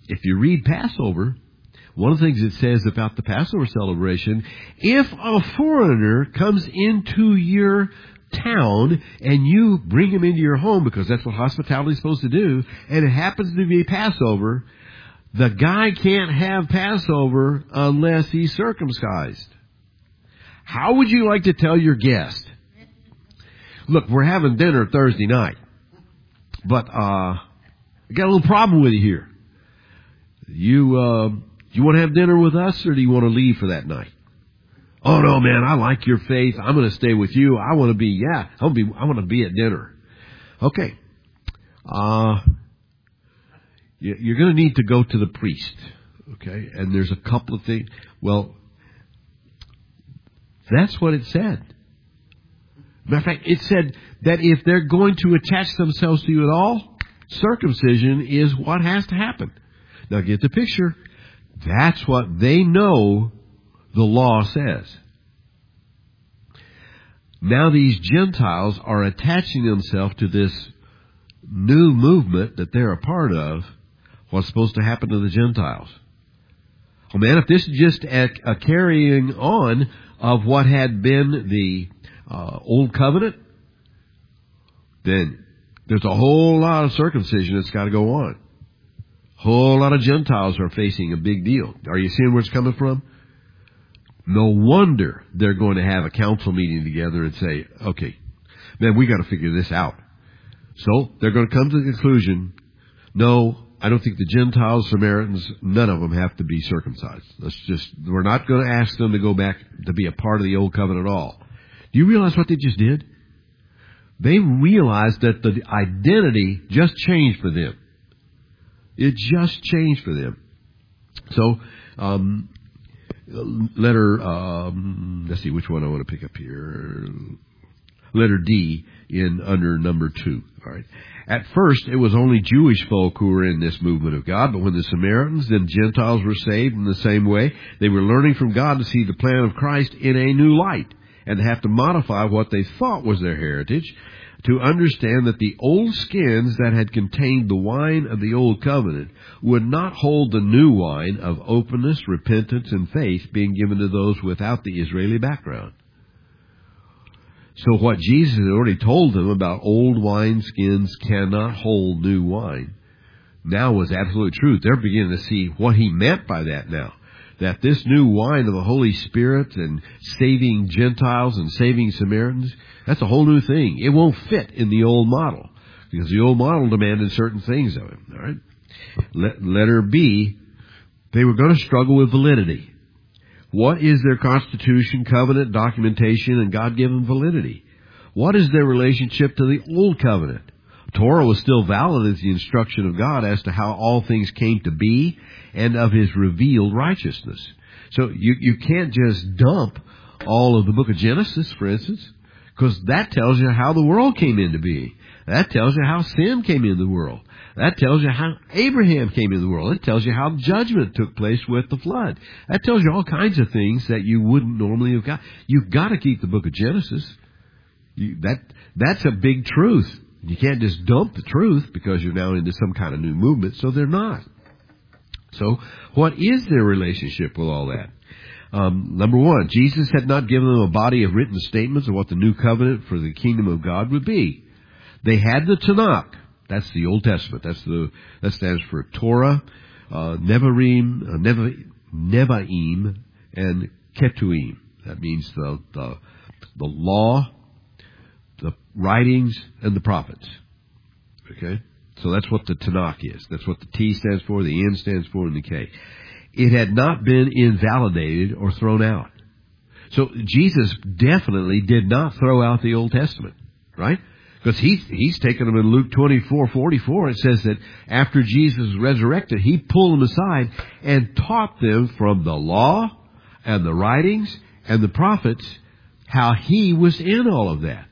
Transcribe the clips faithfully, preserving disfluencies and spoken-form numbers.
if you read Passover, one of the things it says about the Passover celebration, if a foreigner comes into your town and you bring him into your home, because that's what hospitality is supposed to do, and it happens to be Passover, the guy can't have Passover unless he's circumcised. How would you like to tell your guest, look, we're having dinner Thursday night, but uh I got a little problem with you here. You uh you want to have dinner with us, or do you want to leave for that night? Oh no, man, I like your faith. I'm going to stay with you. I want to be, yeah, I want to be, I want to be at dinner. Okay. Uh, you're going to need to go to the priest. Okay. And there's a couple of things. Well, that's what it said. Matter of fact, it said that if they're going to attach themselves to you at all, circumcision is what has to happen. Now get the picture. That's what they know the law says. Now these Gentiles are attaching themselves to this new movement that they're a part of. What's supposed to happen to the Gentiles? Oh man, if this is just a, a carrying on of what had been the uh, old covenant, then there's a whole lot of circumcision that's got to go on. A whole lot of Gentiles are facing a big deal. Are you seeing where it's coming from? No wonder they're going to have a council meeting together and say, okay, man, we got to figure this out. So they're going to come to the conclusion, no, I don't think the Gentiles, Samaritans, none of them have to be circumcised. Let's just, we're not going to ask them to go back to be a part of the old covenant at all. Do you realize what they just did? They realized that the identity just changed for them. It just changed for them. So, um, letter, um, let's see which one I want to pick up here. Letter D in under number two. All right. At first, it was only Jewish folk who were in this movement of God, but when the Samaritans and Gentiles were saved in the same way, they were learning from God to see the plan of Christ in a new light and have to modify what they thought was their heritage to understand that the old skins that had contained the wine of the old covenant would not hold the new wine of openness, repentance, and faith being given to those without the Israeli background. So what Jesus had already told them about old wine skins cannot hold new wine now was absolute truth. They're beginning to see what he meant by that now. That this new wine of the Holy Spirit and saving Gentiles and saving Samaritans, that's a whole new thing. It won't fit in the old model because the old model demanded certain things of him. All right. Let, letter B, they were going to struggle with validity. What is their constitution, covenant, documentation, and God-given validity? What is their relationship to the old covenant? Torah was still valid as the instruction of God as to how all things came to be and of his revealed righteousness. So you, you can't just dump all of the book of Genesis, for instance, because that tells you how the world came into being. That tells you how sin came into the world. That tells you how Abraham came into the world. It tells you how judgment took place with the flood. That tells you all kinds of things that you wouldn't normally have got. You've got to keep the book of Genesis. You, that that's a big truth. You can't just dump the truth because you're now into some kind of new movement, so they're not. So what is their relationship with all that? Um, number one, Jesus had not given them a body of written statements of what the new covenant for the kingdom of God would be. They had the Tanakh. That's the Old Testament. That's the that stands for Torah, uh, Nevi'im, uh, Nevi, Nevi'im, and Ketuim. That means the the the law, the writings, and the prophets. Okay? So that's what the Tanakh is. That's what the T stands for, the N stands for, and the K. It had not been invalidated or thrown out. So Jesus definitely did not throw out the Old Testament, right? Because he's, he's taken them in Luke twenty-four forty-four. It says that after Jesus was resurrected, he pulled them aside and taught them from the law and the writings and the prophets how he was in all of that.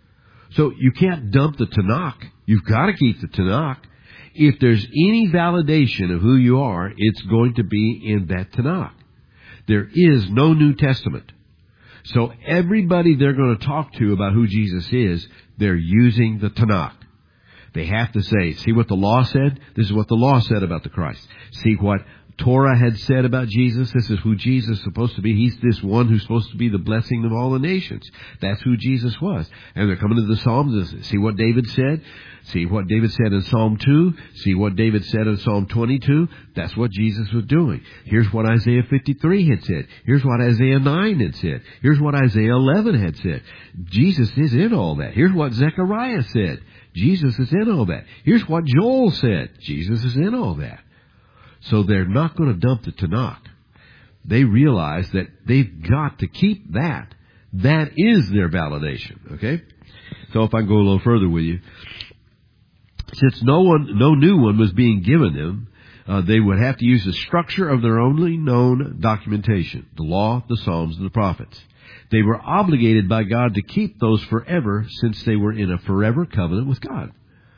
So you can't dump the Tanakh. You've got to keep the Tanakh. If there's any validation of who you are, it's going to be in that Tanakh. There is no New Testament. So everybody they're going to talk to about who Jesus is, they're using the Tanakh. They have to say, see what the law said? This is what the law said about the Christ. See what Torah had said about Jesus? This is who Jesus is supposed to be. He's this one who's supposed to be the blessing of all the nations. That's who Jesus was. And they're coming to the Psalms. See what David said? See what David said in Psalm two. See what David said in Psalm twenty-two. That's what Jesus was doing. Here's what Isaiah fifty-three had said. Here's what Isaiah nine had said. Here's what Isaiah eleven had said. Jesus is in all that. Here's what Zechariah said. Jesus is in all that. Here's what Joel said. Jesus is in all that. So they're not going to dump the Tanakh. They realize that they've got to keep that. That is their validation. Okay? So if I can go a little further with you. Since no one, no new one was being given them, uh, they would have to use the structure of their only known documentation. The law, the Psalms, and the prophets. They were obligated by God to keep those forever since they were in a forever covenant with God.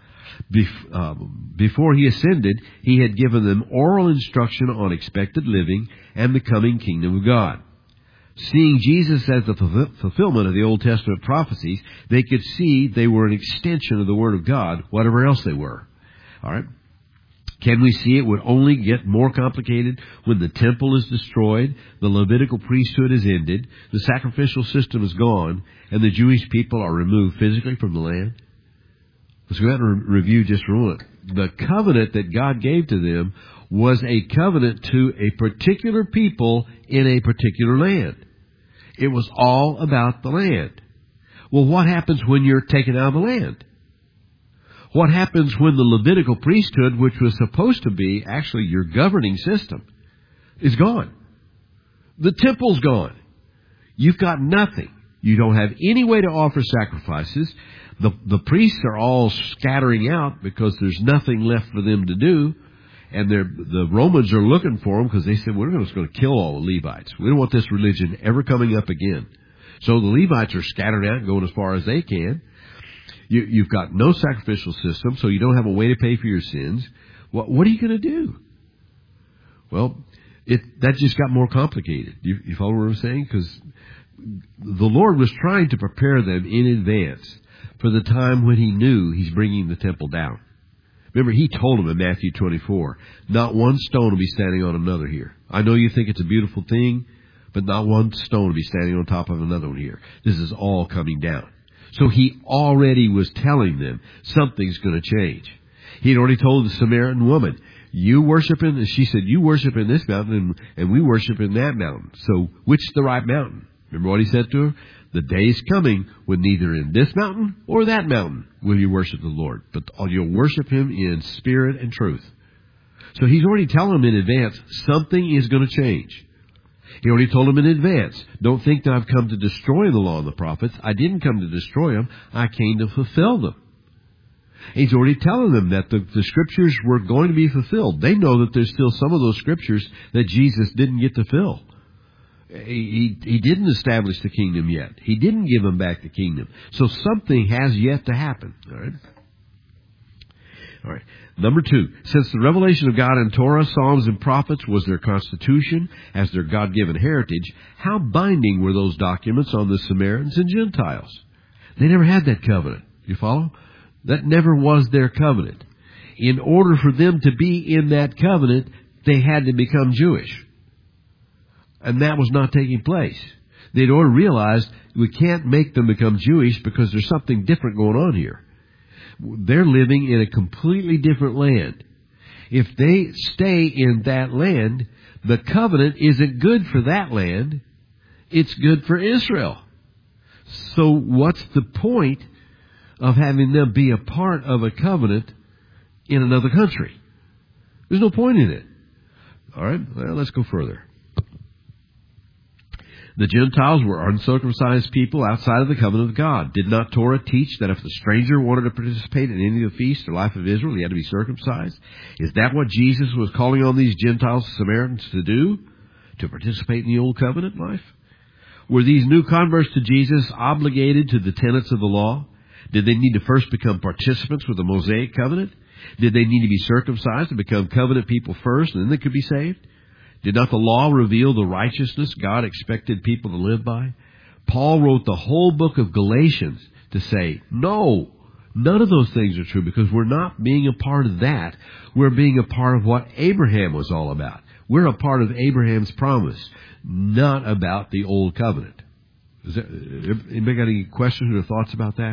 Bef- um, before he ascended, he had given them oral instruction on expected living and the coming kingdom of God. Seeing Jesus as the fulfill- fulfillment of the Old Testament prophecies, they could see they were an extension of the Word of God, whatever else they were. All right. Can we see it would only get more complicated when the temple is destroyed, the Levitical priesthood is ended, the sacrificial system is gone, and the Jewish people are removed physically from the land? Let's go ahead and re- review just for a moment. The covenant that God gave to them was a covenant to a particular people in a particular land. It was all about the land. Well, what happens when you're taken out of the land? What happens when the Levitical priesthood, which was supposed to be actually your governing system, is gone? The temple's gone. You've got nothing. You don't have any way to offer sacrifices. The, the priests are all scattering out because there's nothing left for them to do. And they're, the Romans are looking for them because they said, we're just going to kill all the Levites. We don't want this religion ever coming up again. So the Levites are scattered out and going as far as they can. You, you've got no sacrificial system, so you don't have a way to pay for your sins. What, what are you going to do? Well, it, that just got more complicated. You, you follow what I'm saying? Because the Lord was trying to prepare them in advance for the time when he knew he's bringing the temple down. Remember, he told them in Matthew twenty-four, not one stone will be standing on another here. I know you think it's a beautiful thing, but not one stone will be standing on top of another one here. This is all coming down. So he already was telling them something's going to change. He had already told the Samaritan woman, you worship in, she said, you worship in this mountain and, and we worship in that mountain. So which's the right mountain? Remember what he said to her? The day's coming when neither in this mountain or that mountain will you worship the Lord, but you'll worship him in spirit and truth. So he's already telling them in advance something is going to change. He already told them in advance, don't think that I've come to destroy the law and the prophets. I didn't come to destroy them. I came to fulfill them. He's already telling them that the, the scriptures were going to be fulfilled. They know that there's still some of those scriptures that Jesus didn't get to fill. He, he, he didn't establish the kingdom yet. He didn't give them back the kingdom. So something has yet to happen. All right. All right. Number two, since the revelation of God in Torah, Psalms, and prophets was their constitution as their God-given heritage, how binding were those documents on the Samaritans and Gentiles? They never had that covenant. You follow? That never was their covenant. In order for them to be in that covenant, they had to become Jewish. And that was not taking place. They'd already realized we can't make them become Jewish because there's something different going on here. They're living in a completely different land. If they stay in that land, the covenant isn't good for that land. It's good for Israel. So what's the point of having them be a part of a covenant in another country? There's no point in it. All right, well, let's go further. The Gentiles were uncircumcised people outside of the covenant of God. Did not Torah teach that if the stranger wanted to participate in any of the feasts or life of Israel, he had to be circumcised? Is that what Jesus was calling on these Gentiles, Samaritans, to do? To participate in the old covenant life? Were these new converts to Jesus obligated to the tenets of the law? Did they need to first become participants with the Mosaic covenant? Did they need to be circumcised to become covenant people first, and then they could be saved? Did not the law reveal the righteousness God expected people to live by? Paul wrote the whole book of Galatians to say, no, None of those things are true because we're not being a part of that. We're being a part of what Abraham was all about. We're a part of Abraham's promise, not about the old covenant. Is that, anybody got any questions or thoughts about that?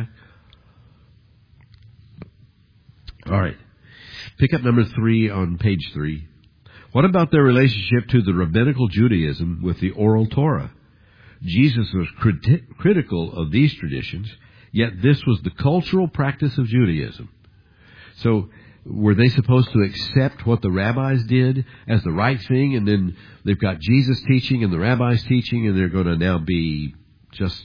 All right. Pick up number three on page three. What about their relationship to the rabbinical Judaism with the oral Torah? Jesus was criti- critical of these traditions, yet this was the cultural practice of Judaism. So, were they supposed to accept what the rabbis did as the right thing, and then they've got Jesus teaching and the rabbis teaching, and they're going to now be just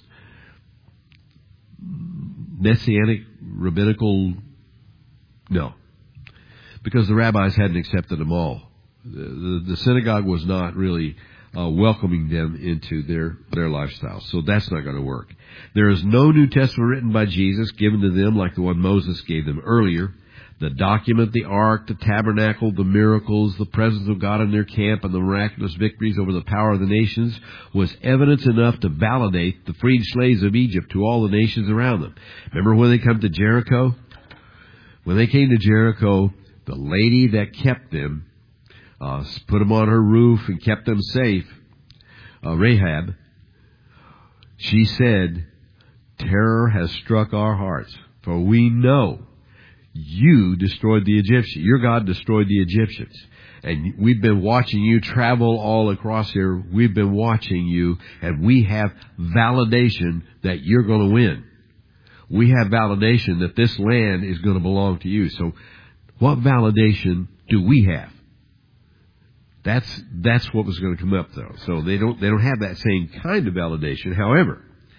messianic, rabbinical? No. Because the rabbis hadn't accepted them all. The, the synagogue was not really uh, welcoming them into their, their lifestyle. So that's not going to work. There is no New Testament written by Jesus given to them like the one Moses gave them earlier. The document, the ark, the tabernacle, the miracles, the presence of God in their camp, and the miraculous victories over the power of the nations was evidence enough to validate the freed slaves of Egypt to all the nations around them. Remember when they come to Jericho? When they came to Jericho, the lady that kept them, uh, put them on her roof and kept them safe, uh, Rahab, she said, "Terror has struck our hearts, for we know you destroyed the Egyptians. Your God destroyed the Egyptians. And we've been watching you travel all across here. We've been watching you, and we have validation that you're going to win. We have validation that this land is going to belong to you." So what validation do we have? That's that's what was going to come up, though. So they don't they don't have that same kind of validation. However,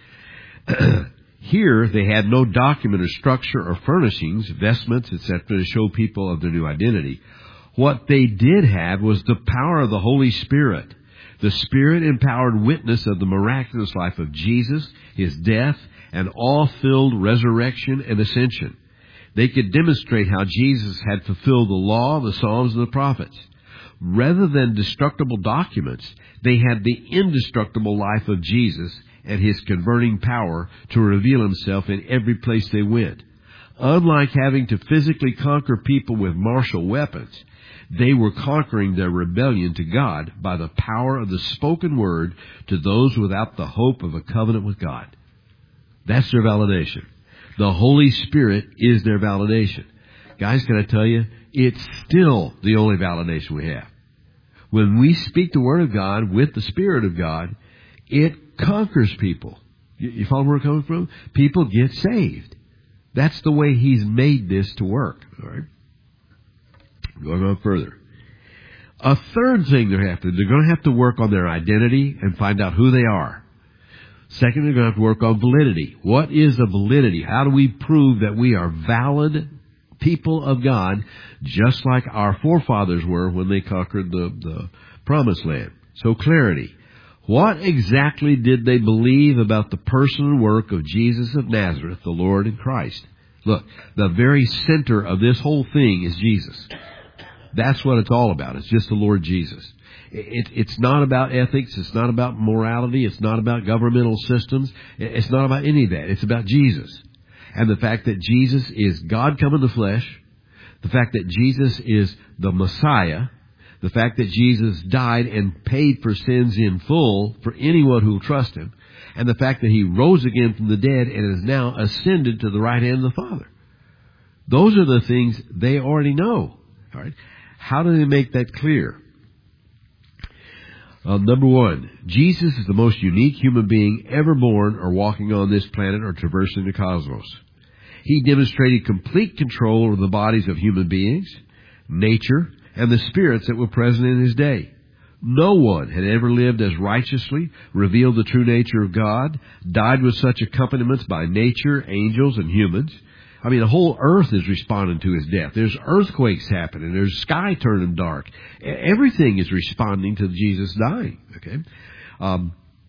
here they had no document or structure or furnishings, vestments, et cetera, to show people of their new identity. What they did have was the power of the Holy Spirit, the Spirit-empowered witness of the miraculous life of Jesus, His death, and all-filled resurrection and ascension. They could demonstrate how Jesus had fulfilled the law, the Psalms, and the prophets. Rather than destructible documents, they had the indestructible life of Jesus and His converting power to reveal Himself in every place they went. Unlike having to physically conquer people with martial weapons, they were conquering their rebellion to God by the power of the spoken word to those without the hope of a covenant with God. That's their validation. The Holy Spirit is their validation. Guys, can I tell you, it's still the only validation we have. When we speak the Word of God with the Spirit of God, it conquers people. You, you follow where we're coming from? People get saved. That's the way He's made this to work. All right. Going on further. A third thing they have to do, they're going to have to work on their identity and find out who they are. Second, they're going to have to work on validity. What is a validity? How do we prove that we are valid people of God, just like our forefathers were when they conquered the, the Promised Land? So clarity. What exactly did they believe about the person and work of Jesus of Nazareth, the Lord and Christ? Look, the very center of this whole thing is Jesus. That's what it's all about. It's just the Lord Jesus. It, it's not about ethics. It's not about morality. It's not about governmental systems. It's not about any of that. It's about Jesus. And the fact that Jesus is God come in the flesh, the fact that Jesus is the Messiah, the fact that Jesus died and paid for sins in full for anyone who will trust Him, and the fact that He rose again from the dead and is now ascended to the right hand of the Father. Those are the things they already know. All right. How do they make that clear? Uh, number one, Jesus is the most unique human being ever born or walking on this planet or traversing the cosmos. He demonstrated complete control over the bodies of human beings, nature, and the spirits that were present in His day. No one had ever lived as righteously, revealed the true nature of God, died with such accompaniments by nature, angels, and humans. I mean, the whole earth is responding to His death. There's earthquakes happening. There's sky turning dark. Everything is responding to Jesus dying. Okay, um,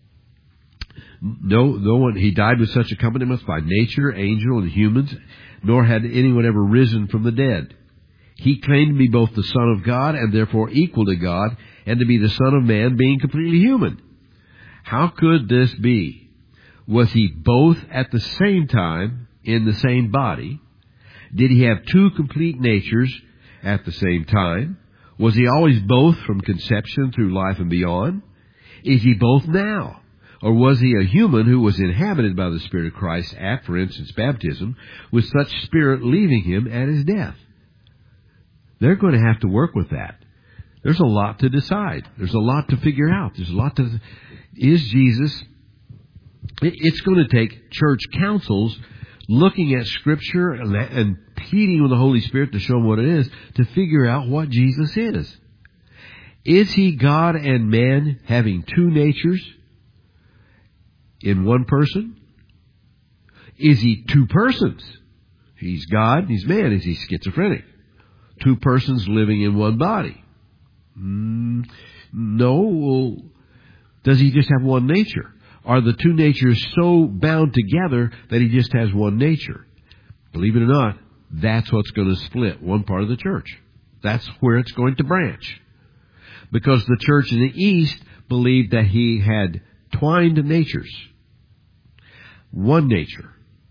no, no one. He died with such accompaniments by nature, angel, and humans. Nor had anyone ever risen from the dead. He claimed to be both the Son of God and therefore equal to God, and to be the Son of Man, being completely human. How could this be? Was He both at the same time in the same body, Did he have two complete natures at the same time? Was he always both from conception through life and beyond? Is he both now? Or was he a human who was inhabited by the Spirit of Christ at, for instance, baptism, with such Spirit leaving him at his death? They're going to have to work with that. There's a lot to decide. There's a lot to figure out. There's a lot to... Is Jesus... It's going to take church councils looking at Scripture and, and pleading with the Holy Spirit to show them what it is, to figure out what Jesus is. Is he God and man having two natures in one person? Is he two persons? He's God and he's man. Is he schizophrenic? Two persons living in one body? Mm, no. Well, does he just have one nature? Are the two natures so bound together that he just has one nature? Believe it or not, that's what's going to split one part of the church. That's where it's going to branch. Because the church in the East believed that he had twined natures. One nature.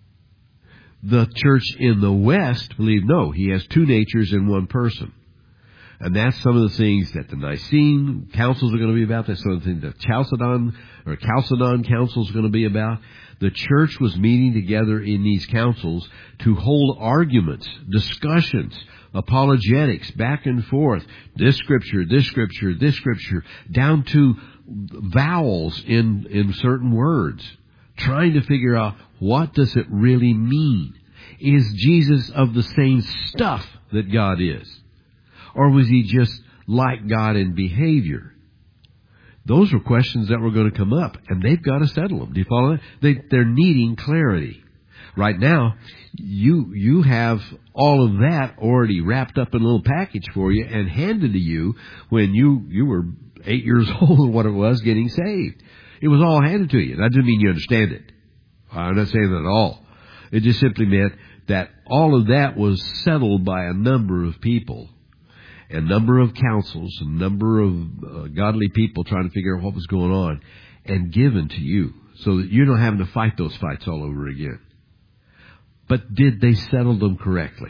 The church in the West believed, no, he has two natures in one person. And that's some of the things that the Nicene councils are going to be about. That's some of the things that Chalcedon or Chalcedon council is going to be about. The church was meeting together in these councils to hold arguments, discussions, apologetics, back and forth. This scripture, this scripture, this scripture, down to vowels in, in certain words. Trying to figure out, what does it really mean? Is Jesus of the same stuff that God is? Or was he just like God in behavior? Those are questions that were going to come up, and they've got to settle them. Do you follow that? They, they're needing clarity. Right now, you you have all of that already wrapped up in a little package for you and handed to you when you, you were eight years old, what it was, getting saved. It was all handed to you. That doesn't mean you understand it. I'm not saying that at all. It just simply meant that all of that was settled by a number of people. A number of councils, a number of uh, godly people trying to figure out what was going on, and given to you so that you're not having to fight those fights all over again. But did they settle them correctly?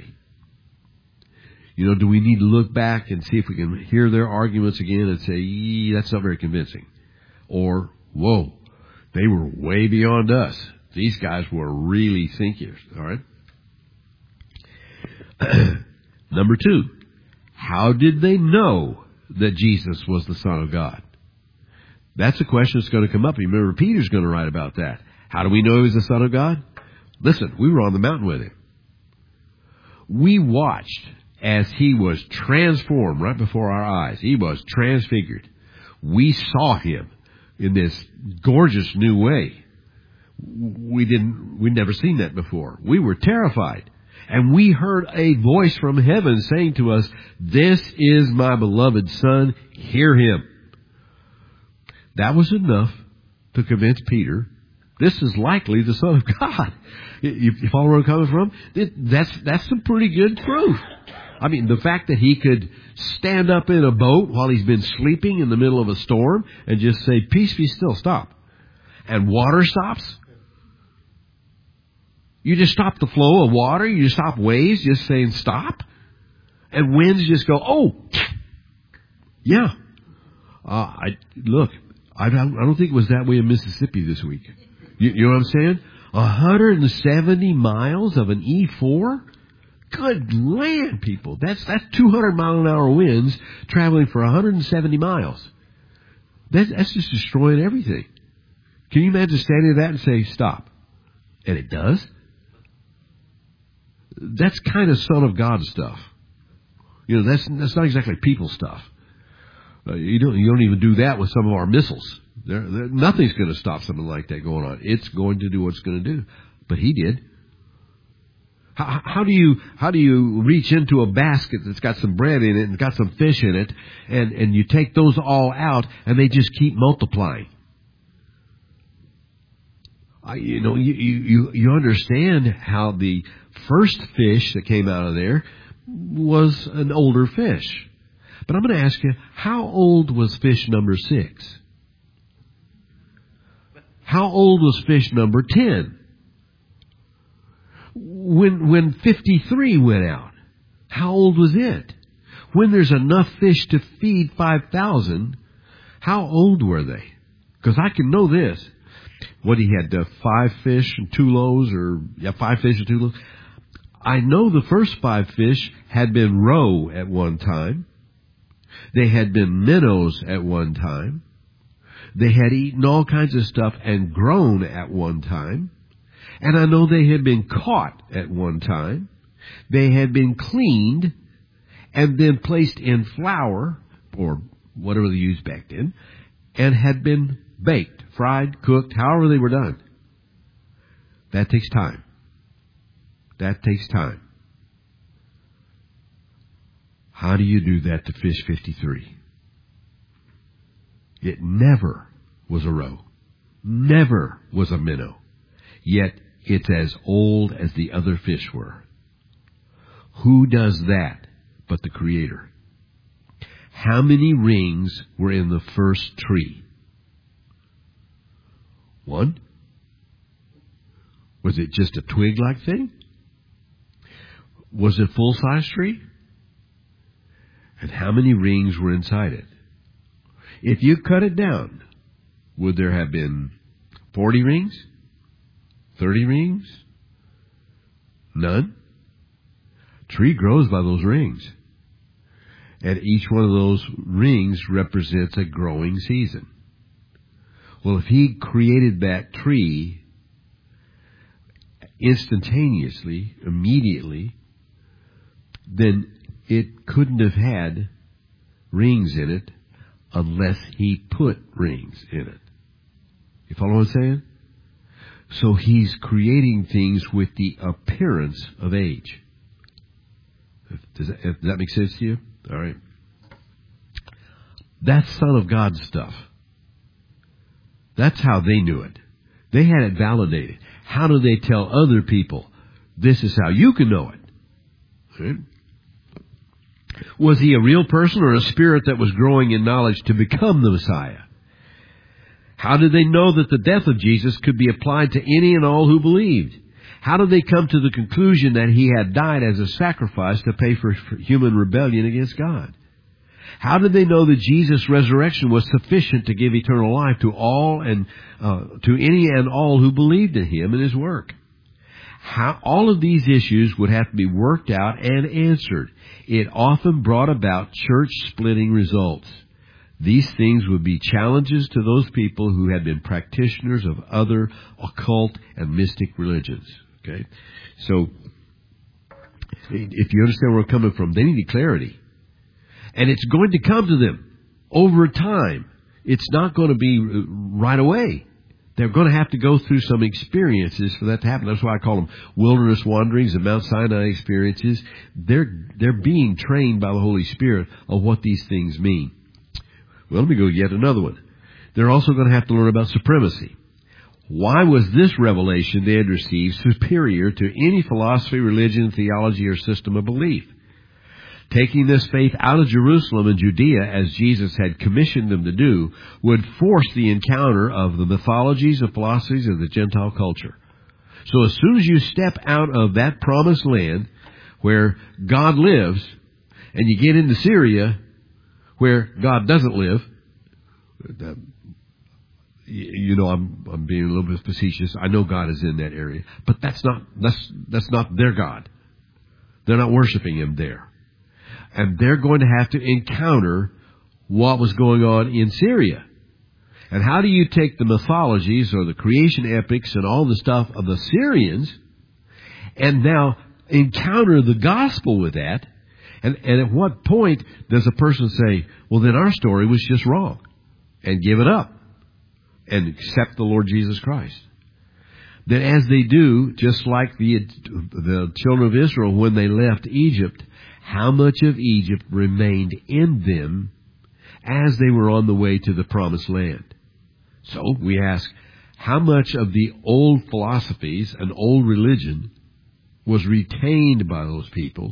You know, do we need to look back and see if we can hear their arguments again and say, ee, that's not very convincing? Or, whoa, they were way beyond us. These guys were really thinkers, all right? Number two. How did they know that Jesus was the Son of God? That's a question that's going to come up. You remember, Peter's going to write about that. How do we know he was the Son of God? Listen, we were on the mountain with him. We watched as he was transformed right before our eyes. He was transfigured. We saw him in this gorgeous new way. We didn't, we'd never seen that before. We were terrified. And we heard a voice from heaven saying to us, "This is my beloved Son, hear him." That was enough to convince Peter, this is likely the Son of God. You, you follow where I'm coming from? That's, that's some pretty good proof. I mean, the fact that he could stand up in a boat while he's been sleeping in the middle of a storm and just say, "Peace, be still, stop." And water stops. You just stop the flow of water. You just stop waves, just saying stop. And winds just go, oh, yeah. Uh, I look, I don't, I don't think it was that way in Mississippi this week. You, you know what I'm saying? one hundred seventy miles of an E four? Good land, people. That's, that's two hundred mile an hour winds traveling for one hundred seventy miles. That's, that's just destroying everything. Can you imagine standing at that and say, stop? And it does? That's kind of Son of God stuff. You know, that's that's not exactly people stuff. Uh, you don't you don't even do that with some of our missiles. There, there, nothing's going to stop something like that going on. It's going to do what it's going to do. But he did. How, how do you how do you reach into a basket that's got some bread in it and got some fish in it, and and you take those all out and they just keep multiplying? I, you know, you, you you understand how the first fish that came out of there was an older fish. But I'm going to ask you, how old was fish number six? How old was fish number ten? when, when fifty-three went out, how old was it? When there's enough fish to feed five thousand, how old were they? Because I can know this. What, he had uh, five fish and two loaves, or yeah, five fish and two loaves. I know the first five fish had been roe at one time. They had been minnows at one time. They had eaten all kinds of stuff and grown at one time. And I know they had been caught at one time. They had been cleaned and then placed in flour, or whatever they used back then, and had been baked, fried, cooked, however they were done. That takes time. That takes time. How do you do that to fish fifty-three? It never was a roe. Never was a minnow. Yet it's as old as the other fish were. Who does that but the Creator? How many rings were in the first tree? One? Was it just a twig-like thing? Was it a full-size tree? And how many rings were inside it? If you cut it down, would there have been forty rings? thirty rings? None? Tree grows by those rings. And each one of those rings represents a growing season. Well, if he created that tree instantaneously, immediately, then it couldn't have had rings in it unless he put rings in it. You follow what I'm saying? So he's creating things with the appearance of age. Does that, does that make sense to you? All right. That's Son of God stuff. That's how they knew it. They had it validated. How do they tell other people, this is how you can know it? Right? Was he a real person or a spirit that was growing in knowledge to become the Messiah? How did they know that the death of Jesus could be applied to any and all who believed? How did they come to the conclusion that he had died as a sacrifice to pay for human rebellion against God? How did they know that Jesus' resurrection was sufficient to give eternal life to all and uh, to any and all who believed in him and his work? How, all of these issues would have to be worked out and answered. It often brought about church-splitting results. These things would be challenges to those people who had been practitioners of other occult and mystic religions. Okay, so if you understand where we're coming from, they need clarity. And it's going to come to them over time. It's not going to be right away. They're going to have to go through some experiences for that to happen. That's why I call them wilderness wanderings and Mount Sinai experiences. They're, they're being trained by the Holy Spirit of what these things mean. Well, let me go yet another one. They're also going to have to learn about supremacy. Why was this revelation they had received superior to any philosophy, religion, theology, or system of belief? Taking this faith out of Jerusalem and Judea, as Jesus had commissioned them to do, would force the encounter of the mythologies and philosophies of the Gentile culture. So as soon as you step out of that promised land where God lives, and you get into Syria where God doesn't live, you know, I'm, I'm being a little bit facetious. I know God is in that area, but that's not, that's, that's not their God. They're not worshiping him there. And they're going to have to encounter what was going on in Syria. And how do you take the mythologies or the creation epics and all the stuff of the Syrians and now encounter the gospel with that? And, and at what point does a person say, well, then our story was just wrong, and give it up and accept the Lord Jesus Christ? Then as they do, just like the, the children of Israel when they left Egypt, how much of Egypt remained in them as they were on the way to the promised land? So we ask, how much of the old philosophies and old religion was retained by those people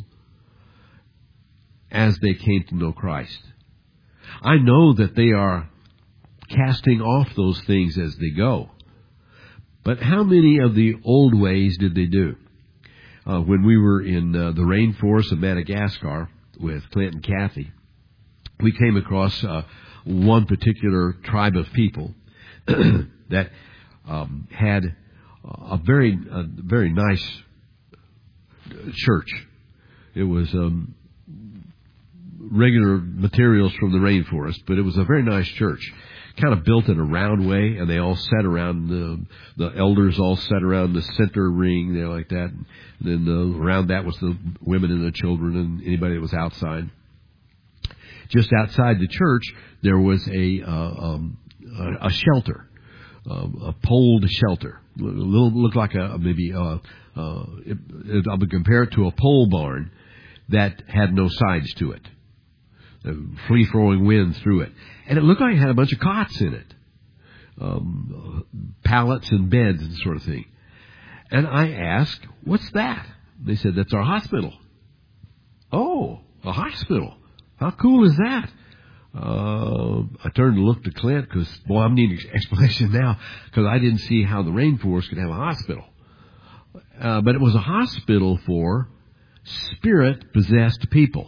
as they came to know Christ? I know that they are casting off those things as they go. But how many of the old ways did they do? uh, when we were in uh, the rainforest of Madagascar with Clint and Kathy, we came across uh, one particular tribe of people that um, had a very, a very nice church. It was um, regular materials from the rainforest, but it was a very nice church. Kind of built in a round way, and they all sat around, the, the elders all sat around the center ring there like that. And then the, around that was the women and the children and anybody that was outside. Just outside the church, there was a, uh, um, a, a shelter, uh, a poled shelter. A little, looked like a, maybe, uh, uh, it, it, I would compare it to a pole barn that had no sides to it. Free-flowing wind through it. And it looked like it had a bunch of cots in it. Um, pallets and beds and sort of thing. And I asked, what's that? They said, that's our hospital. Oh, a hospital. How cool is that? Uh, I turned to look to Clint because, boy, I'm needing an explanation now because I didn't see how the rainforest could have a hospital. Uh, but it was a hospital for spirit-possessed people.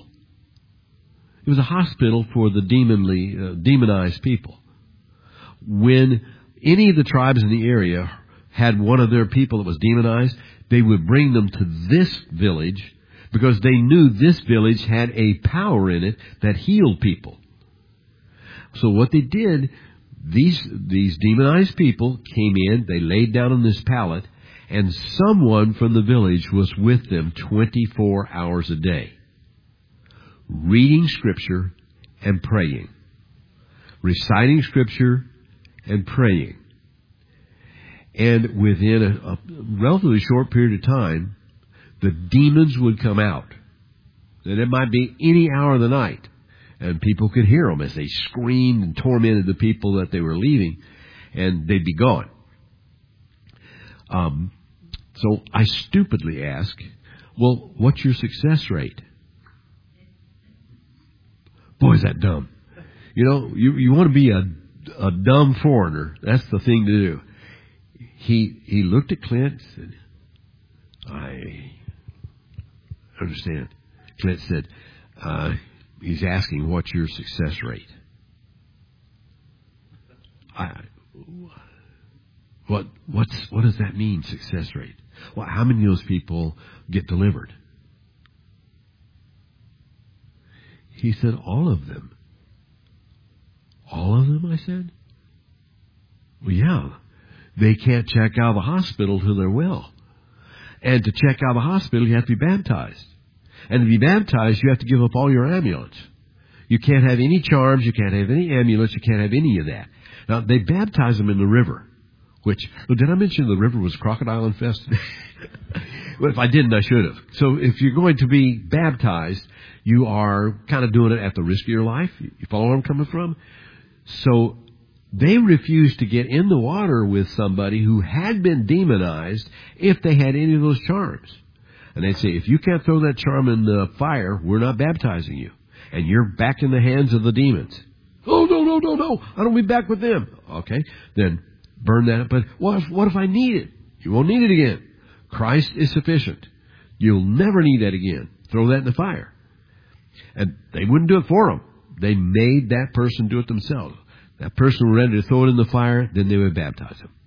It was a hospital for the demonly, uh, demonized people. When any of the tribes in the area had one of their people that was demonized, they would bring them to this village because they knew this village had a power in it that healed people. So what they did, these, these demonized people came in, they laid down on this pallet, and someone from the village was with them twenty-four hours a day. Reading Scripture and praying. Reciting Scripture and praying. And within a, a relatively short period of time, the demons would come out. And it might be any hour of the night. And people could hear them as they screamed and tormented the people that they were leaving. And they'd be gone. Um, so I stupidly asked, well, what's your success rate? Boy, is that dumb. You know, you, you want to be a, a dumb foreigner. That's the thing to do. He, he looked at Clint and said, I understand. Clint said, uh, he's asking what's your success rate. I, what, what's, what does that mean, success rate? Well, how many of those people get delivered? He said, all of them. All of them, I said? Well, yeah. They can't check out of the hospital till they're well. And to check out of the hospital, you have to be baptized. And to be baptized, you have to give up all your amulets. You can't have any charms, you can't have any amulets, you can't have any of that. Now, they baptize them in the river, which, well, did I mention the river was crocodile infested? Well, if I didn't, I should have. So if you're going to be baptized, you are kind of doing it at the risk of your life. You follow where I'm coming from? So they refused to get in the water with somebody who had been demonized if they had any of those charms. And they'd say, if you can't throw that charm in the fire, we're not baptizing you. And you're back in the hands of the demons. Oh, no, no, no, no. I don't be back with them. Okay, then burn that up. But what if, what if I need it? You won't need it again. Christ is sufficient. You'll never need that again. Throw that in the fire. And they wouldn't do it for them. They made that person do it themselves. That person was ready to throw it in the fire, then they would baptize him.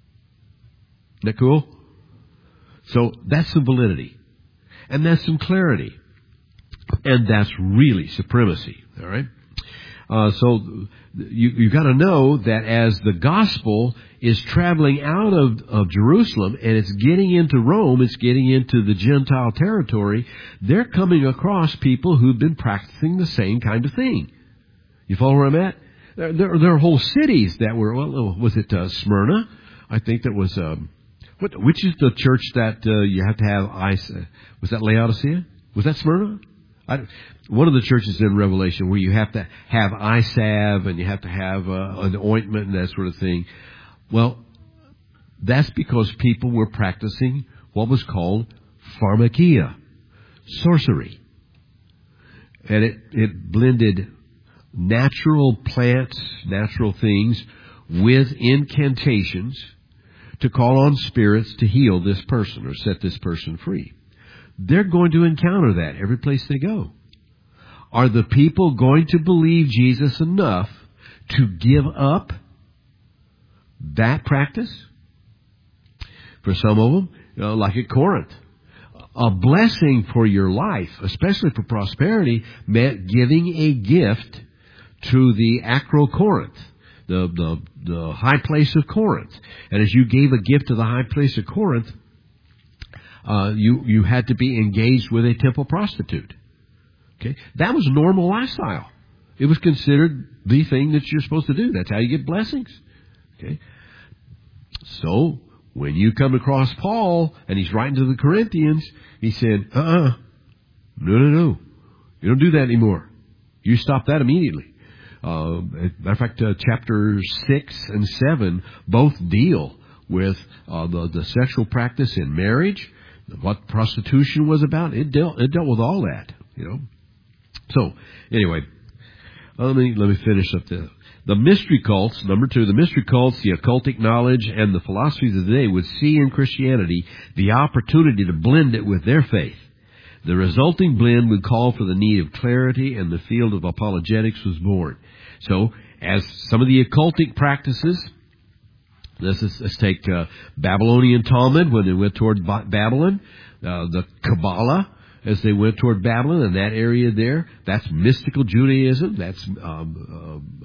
Isn't that cool? So that's some validity. And that's some clarity. And that's really supremacy. All right? Uh, so you, you've got to know that as the gospel is traveling out of, of Jerusalem and it's getting into Rome, it's getting into the Gentile territory, they're coming across people who've been practicing the same kind of thing. You follow where I'm at? There, there, there are whole cities that were, well, was it uh, Smyrna? I think that was, um, what, which is the church that uh, you have to have ice? Uh, was that Laodicea? Was that Smyrna? I, one of the churches in Revelation where you have to have eye salve and you have to have uh, an ointment and that sort of thing. Well, that's because people were practicing what was called pharmakia, sorcery. And it, it blended natural plants, natural things, with incantations to call on spirits to heal this person or set this person free. they're going to encounter that every place they go. Are the people going to believe Jesus enough to give up that practice? For some of them, you know, like at Corinth, a blessing for your life, especially for prosperity, meant giving a gift to the Acro Corinth, the, the, the high place of Corinth. And as you gave a gift to the high place of Corinth, uh, you, you had to be engaged with a temple prostitute. Okay? That was a normal lifestyle. It was considered the thing that you're supposed to do. That's how you get blessings. Okay? So, when you come across Paul, and he's writing to the Corinthians, he said, uh-uh, no, no, no. You don't do that anymore. You stop that immediately. Uh, matter of fact, uh, chapters six and seven both deal with uh, the, the sexual practice in marriage, what prostitution was about. It dealt, it dealt with all that, you know. So, anyway, let me, let me finish up the... The mystery cults, number two, the mystery cults, the occultic knowledge, and the philosophies of the day would see in Christianity the opportunity to blend it with their faith. The resulting blend would call for the need of clarity, and the field of apologetics was born. So, as some of the occultic practices, let's, let's take uh, Babylonian Talmud when they went toward Babylon, uh, the Kabbalah, as they went toward Babylon, and that area there, that's mystical Judaism, that's um,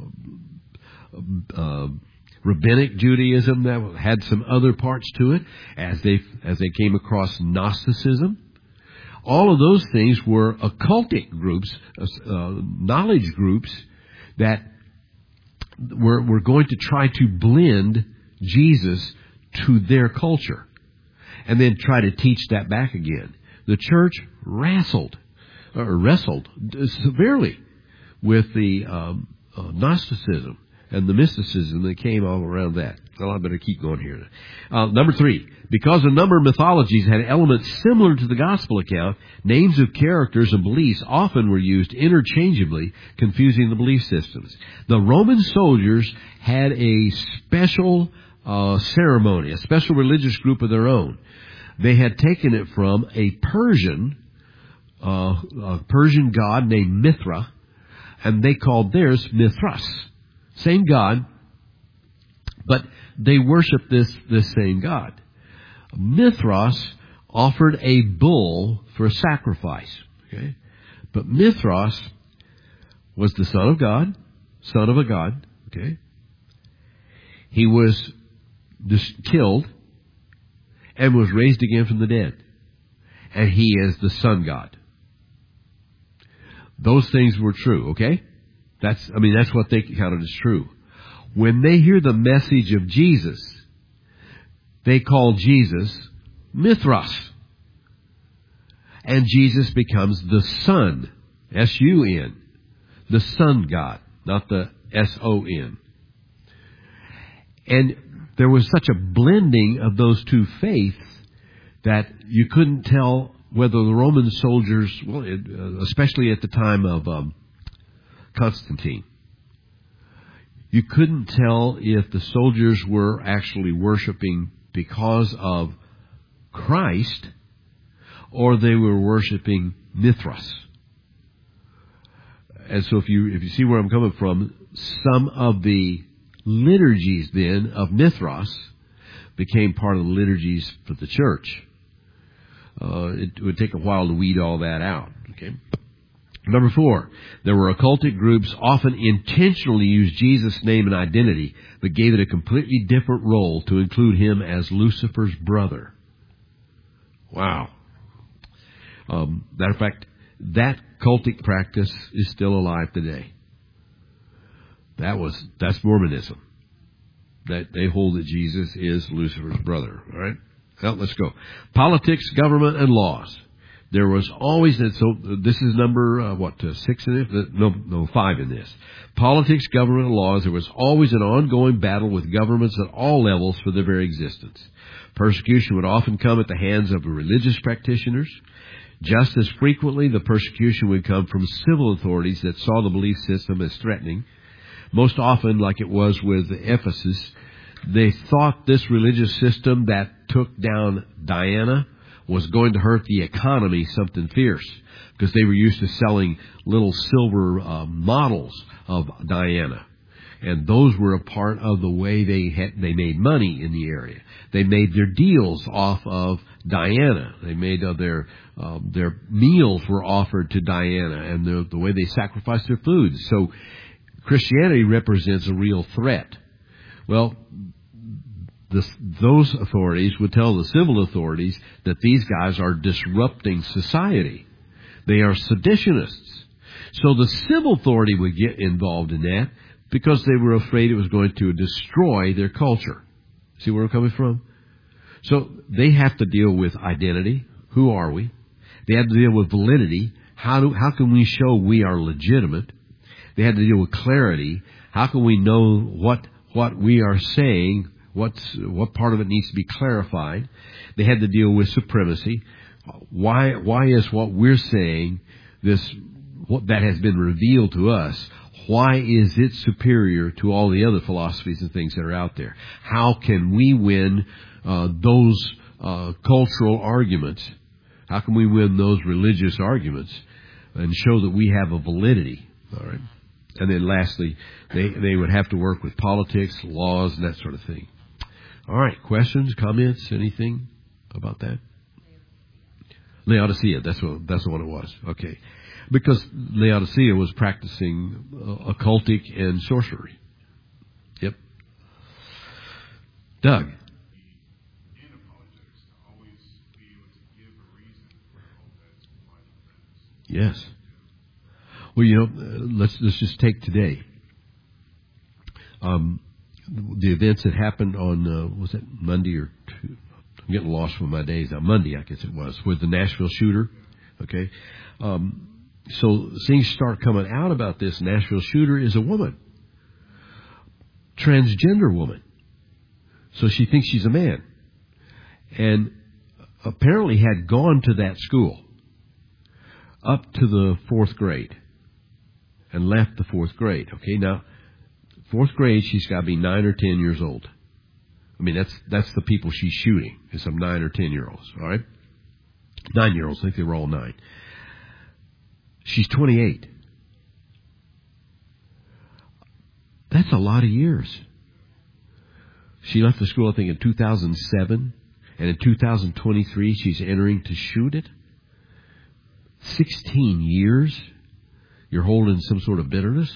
uh, uh, uh, rabbinic Judaism that had some other parts to it, as they as they came across Gnosticism. All of those things were occultic groups, uh, knowledge groups that were, were going to try to blend Jesus to their culture, and then try to teach that back again. The church wrestled, or wrestled severely with the um, uh, Gnosticism and the mysticism that came all around that. Well, I better keep going here. Uh, number three, because a number of mythologies had elements similar to the gospel account, names of characters and beliefs often were used interchangeably, confusing the belief systems. The Roman soldiers had a special uh, ceremony, a special religious group of their own. They had taken it from a Persian, uh, a Persian god named Mithra, and they called theirs Mithras. Same god, but they worshiped this, this same god. Mithras offered a bull for a sacrifice. Okay? But Mithras was the son of God, son of a god. Okay? He was dis- killed and was raised again from the dead. And he is the sun god. Those things were true, okay? That's, I mean, that's what they counted as true. When they hear the message of Jesus, they call Jesus Mithras. And Jesus becomes the Son, S U N, the Sun God, not the S O N. And there was such a blending of those two faiths that you couldn't tell whether the Roman soldiers, well, especially at the time of um, Constantine, you couldn't tell if the soldiers were actually worshiping because of Christ or they were worshiping Mithras. And so if you if you see where I'm coming from, some of the liturgies then of Mithras became part of the liturgies for the church. Uh, it would take a while to weed all that out. Okay. Number four, there were occultic groups often intentionally used Jesus' name and identity, but gave it a completely different role to include him as Lucifer's brother. Wow. Um, matter of fact, that cultic practice is still alive today. That was that's Mormonism. That they hold that Jesus is Lucifer's brother. All right. Well, let's go. Politics, government, and laws. There was always, so this is number, uh, what, uh, six in this? No, no, five in this. Politics, government, and laws. There was always an ongoing battle with governments at all levels for their very existence. Persecution would often come at the hands of religious practitioners. Just as frequently, the persecution would come from civil authorities that saw the belief system as threatening. Most often, like it was with Ephesus, they thought this religious system that took down Diana was going to hurt the economy something fierce, because they were used to selling little silver uh, models of Diana. And those were a part of the way they had, they made money in the area. They made their deals off of Diana. They made uh, their uh, their meals were offered to Diana, and the, the way they sacrificed their food. So Christianity represents a real threat. Well, this, those authorities would tell the civil authorities that these guys are disrupting society. They are seditionists. So the civil authority would get involved in that, because they were afraid it was going to destroy their culture. See where I'm coming from? So they have to deal with identity. Who are we? They have to deal with validity. How do, how can we show we are legitimate? They had to deal with clarity. How can we know what, what we are saying? What's, what part of it needs to be clarified? They had to deal with supremacy. Why, why is what we're saying, this, what that has been revealed to us, why is it superior to all the other philosophies and things that are out there? How can we win uh, those uh, cultural arguments? How can we win those religious arguments and show that we have a validity? All right. And then lastly, they, they would have to work with politics, laws, and that sort of thing. All right. Questions, comments, anything about that? Laodicea. That's what, that's what it was. Okay. Because Laodicea was practicing uh, occultic and sorcery. Yep. Doug. In apologetics, to always be able to give a reason for all that's why you Yes. Well, you know, uh, let's let's just take today. Um, the events that happened on uh, was it Monday or two? I'm getting lost with my days. On Monday, I guess it was, with the Nashville shooter. Okay. Um, So things start coming out about this. Nashville shooter is a woman, transgender woman. So she thinks she's a man, and apparently had gone to that school up to the fourth grade and left the fourth grade. Okay, now fourth grade, she's got to be nine or ten years old. I mean, that's that's the people she's shooting, is some nine or ten year olds. All right, nine year olds. I think they were all nine. She's twenty-eight. That's a lot of years. She left the school, I think, in two thousand seven. And in two thousand twenty-three, she's entering to shoot it. sixteen years. You're holding some sort of bitterness.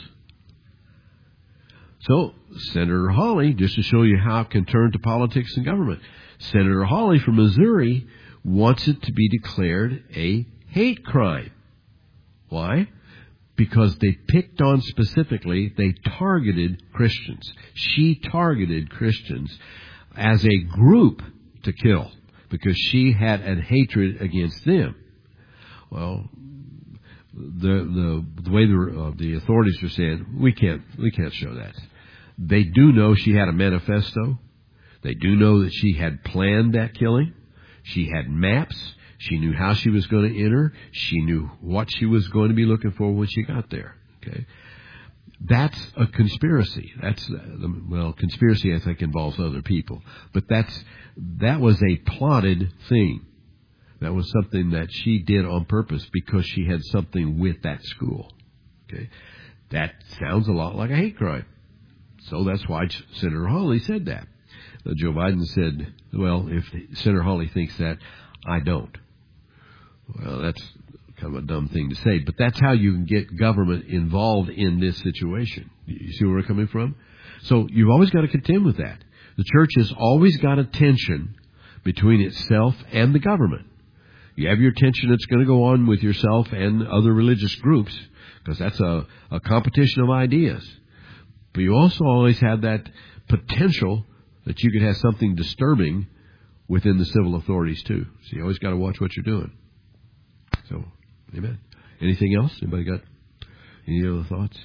So, Senator Hawley, just to show you how it can turn to politics and government, Senator Hawley from Missouri wants it to be declared a hate crime. Why? Because they picked on specifically, they targeted Christians. She targeted Christians as a group to kill because she had a hatred against them. Well, the the the way the uh, the authorities are saying, we can't we can't show that. They do know she had a manifesto. They do know that she had planned that killing. She had maps. She knew how she was going to enter. She knew what she was going to be looking for when she got there. Okay, that's a conspiracy. That's well, conspiracy I think involves other people, but that's that was a plotted thing. That was something that she did on purpose because she had something with that school. Okay, that sounds a lot like a hate crime. So that's why Senator Hawley said that. Uh, Joe Biden said, "Well, if Senator Hawley thinks that, I don't." Well, that's kind of a dumb thing to say, but that's how you can get government involved in this situation. You see where we're coming from? So you've always got to contend with that. The church has always got a tension between itself and the government. You have your tension that's going to go on with yourself and other religious groups, because that's a, a competition of ideas. But you also always have that potential that you could have something disturbing within the civil authorities too. So you always got to watch what you're doing. So, amen. Anything else? Anybody got any other thoughts?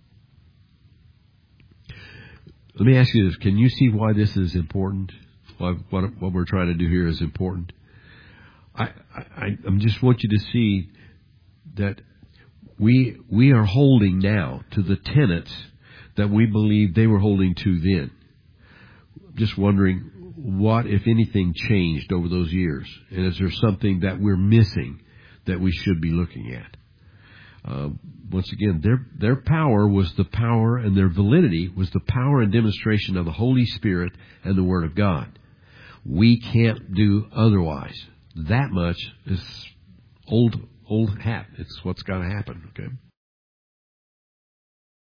Let me ask you this. Can you see why this is important? Why, what, what we're trying to do here is important? I, I, I just want you to see that we we are holding now to the tenets that we believe they were holding to then. Just wondering what, if anything, changed over those years? And is there something that we're missing that we should be looking at? Uh, once again, their their power was the power, and their validity was the power and demonstration of the Holy Spirit and the Word of God. We can't do otherwise. That much is old old hat. It's what's got to happen. Okay.